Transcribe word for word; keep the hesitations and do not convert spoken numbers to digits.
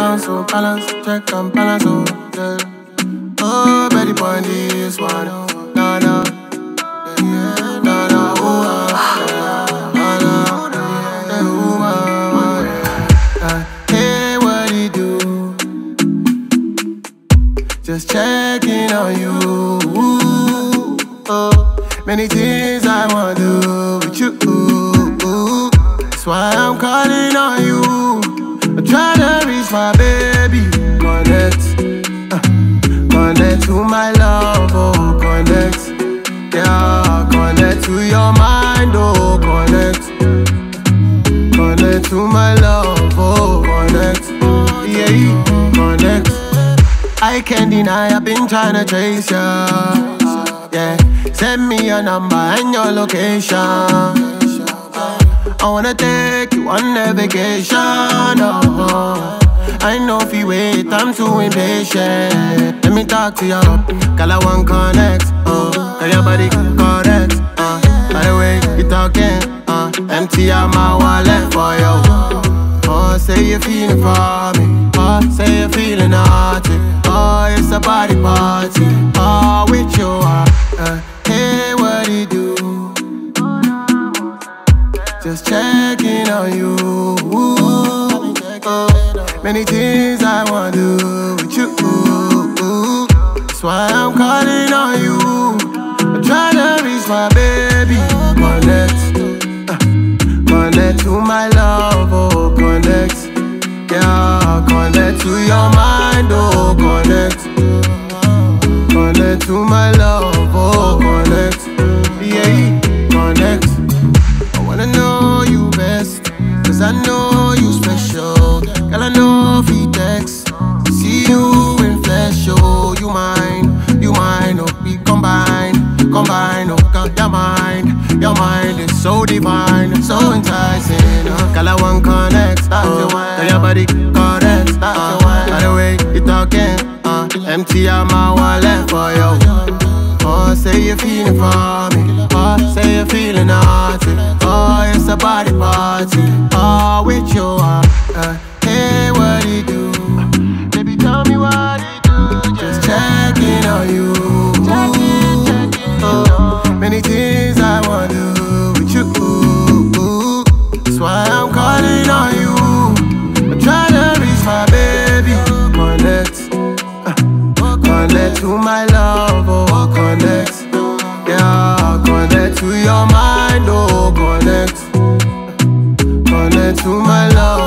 balance, oh, balance, check and balance, oh, yeah. Oh, baby, boy, this one, nah, nah, yeah, nah, nah, oh, yeah, nah, nah, yeah, oh, yeah. Hey, what do you do? Just checking on you. Oh, many things I want to do with you. That's why I'm calling on you. I'm trying to reach my baby. Connect, uh, connect to my love, oh, connect. Yeah, connect to your mind, oh, connect. Connect to my love, oh, connect. Yeah, connect. I can't deny I've been trying to trace ya. Yeah, send me your number and your location. I wanna take you on a vacation, oh. I know if you wait, I'm too impatient. Let me talk to you, girl, I want connect, oh. Girl, your body correct, uh. By the way, you talking, uh. Empty out my wallet for you. Oh, say you're feeling for me. Oh, say you're feeling naughty. Oh, it's a party party. Oh, with you, uh, uh. Hey, what do you do? Just checking on you. Oh, many things I want to do with you. That's why I'm calling on you. I'm trying to reach my baby. Connect, uh, connect to my love, oh, connect. Yeah, connect to your mind, oh, connect. Connect to my love, oh, connect. Yeah, connect. I wanna know you best, cause I know you special. Girl, I know if he text, see you in flesh, oh, you mine, you mine, oh, we combine, combine, oh, got your mind, your mind is so divine, so enticing, uh. Girl, I want connect, start uh, to wine, tell your body correct, start uh, to wine. By the way, you talking, uh, empty out my wallet for you. Oh, say you're feeling for me. Oh, say you're feeling naughty. Oh, it's a party party. Oh, with you, uh, uh, hey, what do you do? Uh, baby, tell me what you do. Just checking on you. Checking, checking, oh, many things I want to do with you. That's why I'm calling on you. I'm trying to reach my baby. Connect, uh, connect to my love, oh, connect. Yeah, connect to your mind, oh, connect. Connect to my love.